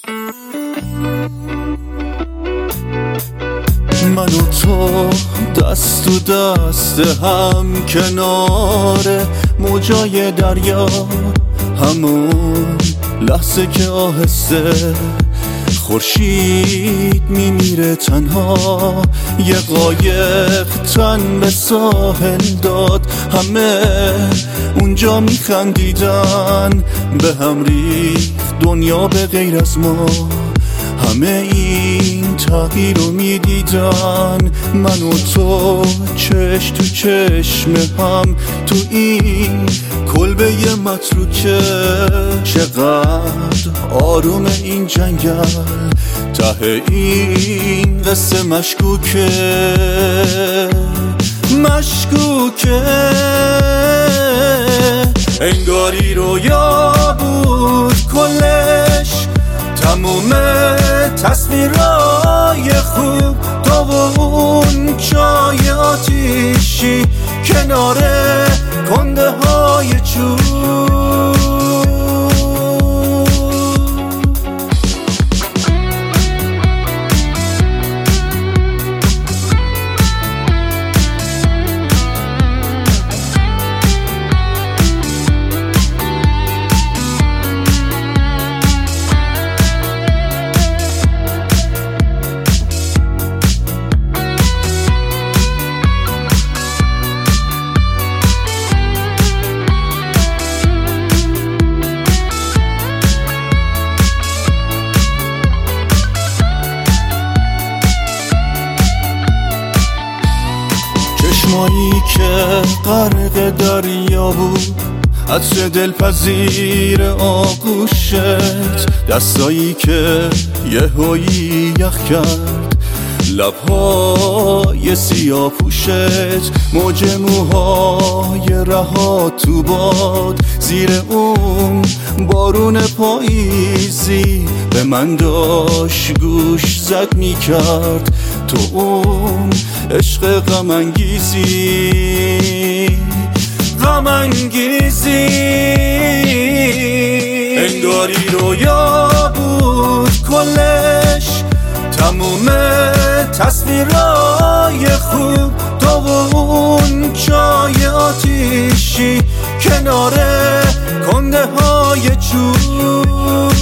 من و تو دست تو دست هم کنار موجای دریا، همون لحظه که آهسته خورشید میمیره تنها، یه قایق تن به ساحل داد، همه اونجا میخندیدن، به هم ریخت دنیا به غیر از ما، همه این تغییر رو میدیدن. من و تو چشم تو چشم هم تو این کلبه متروکه، چقدر آروم این جنگل، ته این قصه مشکوکه انگاری رویا بود کلش، تموم تصویرای خوب تو و اون چای آتیشی کنار کنده های چوب. چشمایی که غرق دریا بود، عطر دلپذیر آغوشت، دستایی که یهویی یخ کرد، لبهای سیاه پوشت، موج موهای رها تو باد، زیر اون بارون پاییزی به من داشت گوش زد میکرد، تو اون عشق غم انگیزی انگاری رویا بود کلش، تموم تصویرای خوب تو و اون چای آتیشی کنار کنده های چوب.